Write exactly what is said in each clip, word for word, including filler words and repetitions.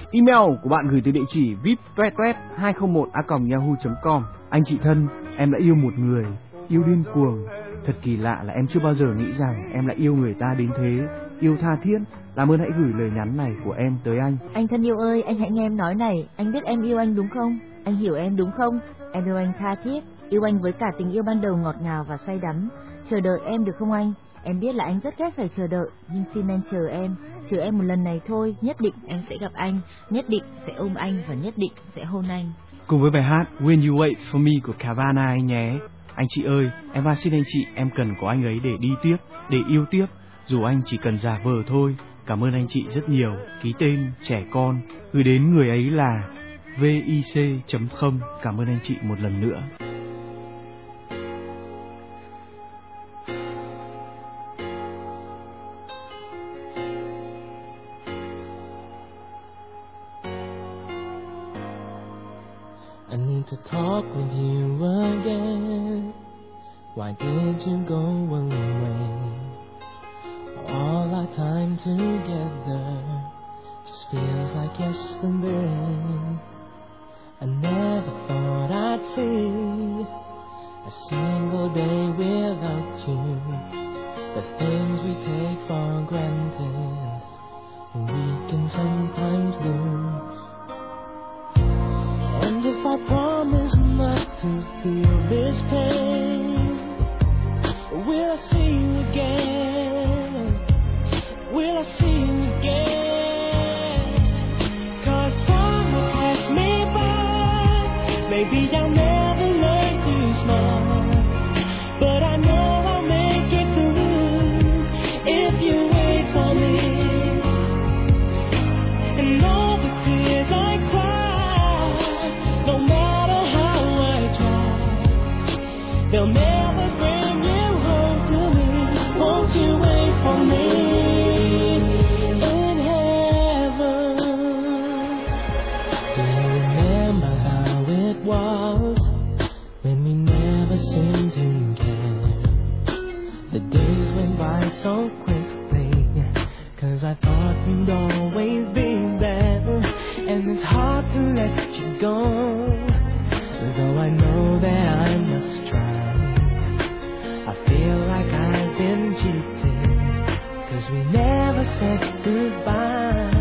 Email của bạn gửi từ địa chỉ vip toet toet hai không một a còng yahoo chấm com. Anh chị thân, em đã yêu một người, yêu điên cuồng. Thật kỳ lạ là em chưa bao giờ nghĩ rằng em lại yêu người ta đến thế, yêu tha thiết. Làm ơn hãy gửi lời nhắn này của em tới anh. Anh thân yêu ơi, anh hãy nghe em nói này. Anh biết em yêu anh đúng không? Anh hiểu em đúng không? Em yêu anh tha thiết, yêu anh với cả tình yêu ban đầu ngọt ngào và say đắm. Chờ đợi em được không anh? Em biết là anh rất ghét phải chờ đợi, nhưng xin anh chờ em, chờ em một lần này thôi. Nhất định em sẽ gặp anh, nhất định sẽ ôm anh và nhất định sẽ hôn anh. Cùng với bài hát When You Wait For Me của Cavana anh nhé. Anh chị ơi, em van xin anh chị, em cần có anh ấy để đi tiếp, để yêu tiếp, dù anh chỉ cần giả vờ thôi. Cảm ơn anh chị rất nhiều. Ký tên trẻ con, gửi đến người ấy là vic chấm không. Cảm ơn anh chị một lần nữa. I need to talk with you again. Why did you go away? All our time together just feels like yesterday. I never thought I'd see a single day without you. The things we take for granted, we can sometimes lose. And if I promise not to feel this pain, will I see you again? Will I see you again? 'Cause time will pass me by. Maybe I'll never learn to smile, but I know I'll make it through if you wait for me. And all the tears I cry, no matter how I try, they'll never bring you home to me. Won't you wait for me in heaven? Do you remember how it was when we never seemed to care? The days went by so quickly, 'cause I thought you'd always be there. And it's hard to let you go, though I know that I must try. I feel like I've been cheated, 'cause we never said goodbye.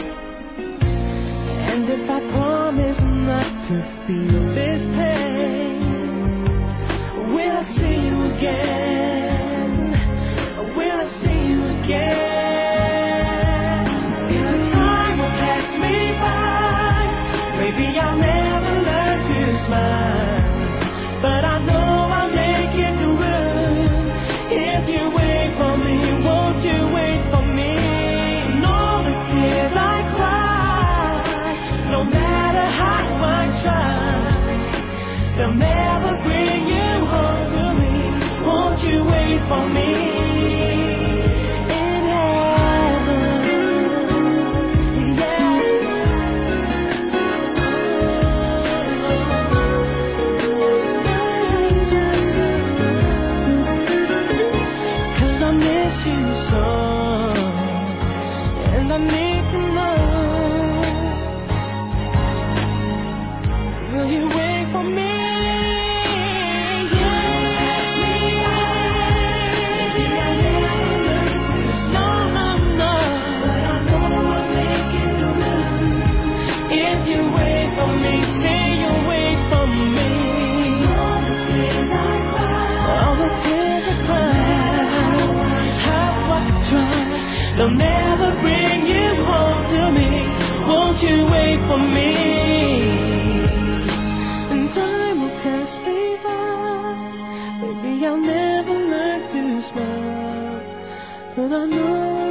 And if I promise not to feel this pain, will I see you again? Will I see you again? And time will pass me by. Maybe I'll never learn to smile, but I know I'll make it through if you wait for me. Won't you wait for me? And all the tears I cry, no matter how I try, they'll never bring you home to me. Won't you wait for me in heaven? Yeah. 'Cause I miss you so, and I need to know, will you wait for me? They'll never bring you home to me. Won't you wait for me? And time will pass me by. Maybe I'll never learn to smile, but I know